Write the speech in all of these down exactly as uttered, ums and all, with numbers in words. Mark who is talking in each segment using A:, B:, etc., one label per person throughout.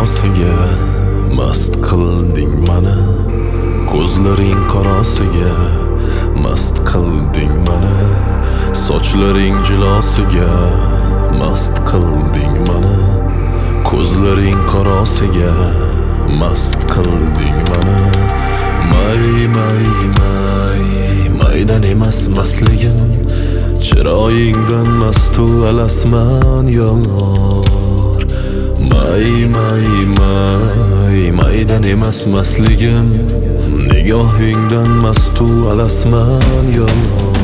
A: jilosiga mast qilding mani, ko'zlaring qorasiga mast qilding mani, sochlaring jilosiga mast qilding mani, ko'zlaring qorasiga mast qilding mani. May may may maydan emas mastligim, chiroyingdan mastu alasman yor. May may may maydan emas mastligim, nigohingdan mastu alasman yor.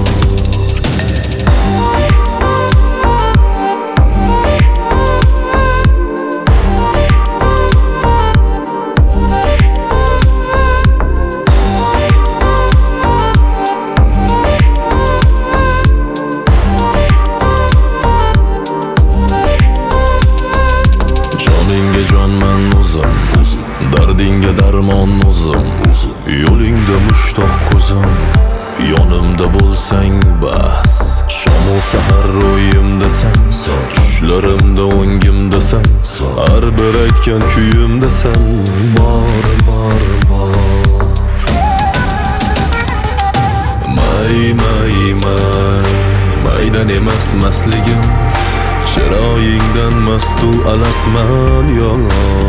A: Jonman o'zim, dardingga darmon o'zim, yo'lingda mushtoq ko'zim, yonimda bo'lsang bas. Shom u sahar ro'yimdasan, tushlarimda o'ngimdasan, har bir aytgan kuyimdasan, bor bor bor. May may may maydan emas mastligim, chiroyingdan mastu alasman yor.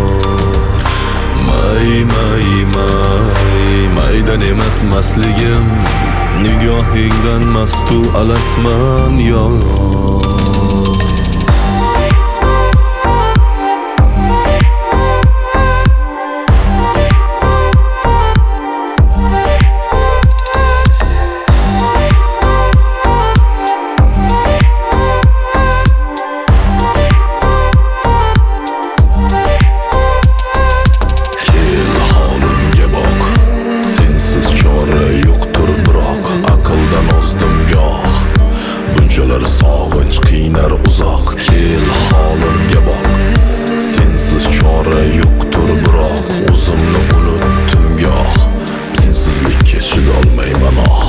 A: May may may maydan emas mastligim, nigohingdan mastu alasman yor. Sog'inch qiynar uzoq, kel holimga boq. Sensiz chora yo'qdir biroq, o'zimni unutdim goh, sensizlikka chidolmayman oh.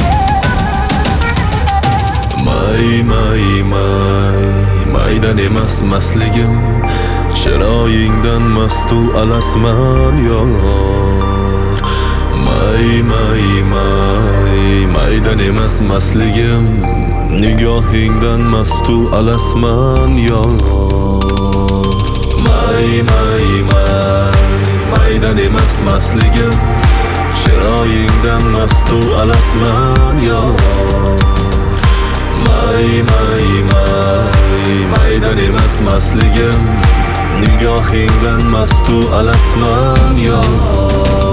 A: May may may maydan emas mastligim, chiroyingdan mastu alasman yor. May may may maydan emas mastligim, nigohingdan mastu alasman yor. May may may maydan emas mastligim, chiroyingdan mastu alasman yor. May may may maydan emas mastligim, nigohingdan mastu alasman yor.